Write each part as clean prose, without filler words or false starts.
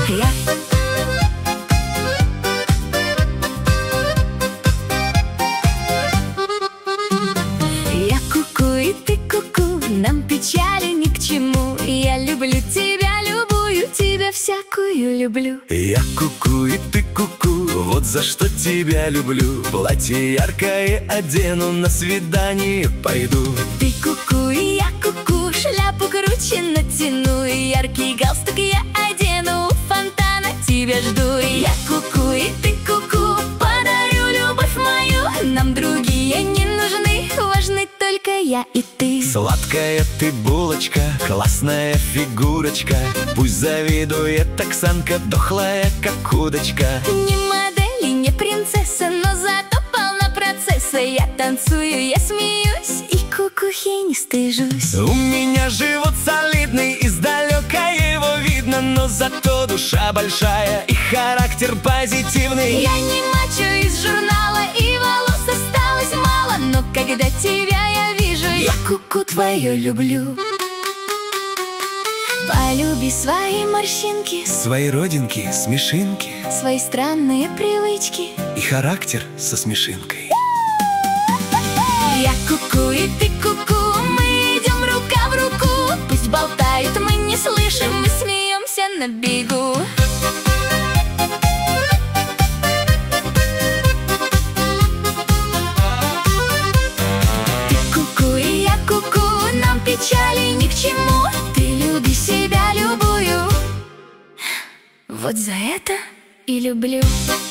Я ку-ку и ты ку-ку, нам печали ни к чему. Я люблю тебя, любую тебя всякую люблю. Я ку-ку и ты ку-ку, вот за что тебя люблю. Платье яркое одену, на свидание пойду. Ты ку-ку и я ку-ку, шляпу круче натяну, и яркий галстук я одену, у фонтана тебя жду. Я ку-ку и ты ку-ку, подарю любовь мою. Нам другие не нужны, важны только я и ты. Сладкая ты булочка, классная фигурочка. Пусть завидует Оксанка, дохлая как удочка. Не модель и не принцесса, но зато полна процесса. Я танцую, я смеюсь, и кукухи не стыжусь. У меня живот солидный, издалека его видно, но зато душа большая и характер позитивный. Я не мачо из журнала, и волос осталось мало, но когда тебя я вижу, я куку твою люблю. Полюби свои морщинки, Свои родинки, смешинки свои странные привычки. и характер со смешинкой. Я куку и ты куку, мы идем рука в руку. Пусть болтают, мы не слышим, мы смеемся на бегу. Ты ку-ку и я ку-ку, нам печали ни к чему. Ты люби себя, любую, вот за это и люблю.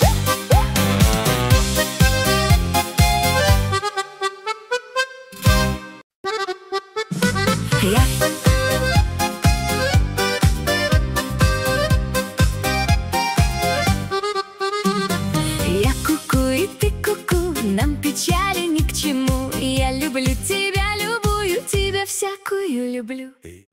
Я ку-ку и ты ку-ку, нам печали ни к чему. Я люблю тебя, любую тебя всякую люблю.